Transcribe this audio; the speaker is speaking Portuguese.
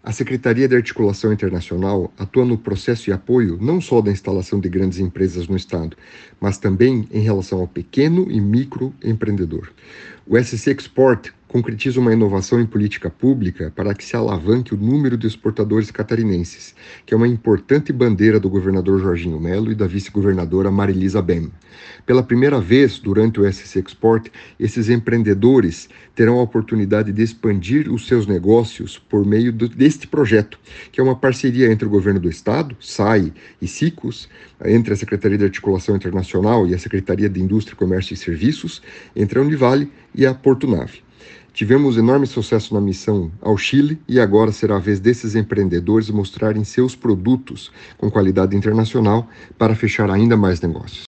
A Secretaria de Articulação Internacional atua no processo e apoio não só da instalação de grandes empresas no Estado, mas também em relação ao pequeno e microempreendedor. O SC Export concretiza uma inovação em política pública para que se alavanque o número de exportadores catarinenses, que é uma importante bandeira do governador Jorginho Melo e da vice-governadora Marilisa Bem. Pela primeira vez, durante o SC Export, esses empreendedores terão a oportunidade de expandir os seus negócios por meio deste projeto, que é uma parceria entre o governo do Estado, SAI e SICOS, entre a Secretaria de Articulação Internacional e a Secretaria de Indústria, Comércio e Serviços, entre a Univale e a Porto Nave. Tivemos enorme sucesso na missão ao Chile e agora será a vez desses empreendedores mostrarem seus produtos com qualidade internacional para fechar ainda mais negócios.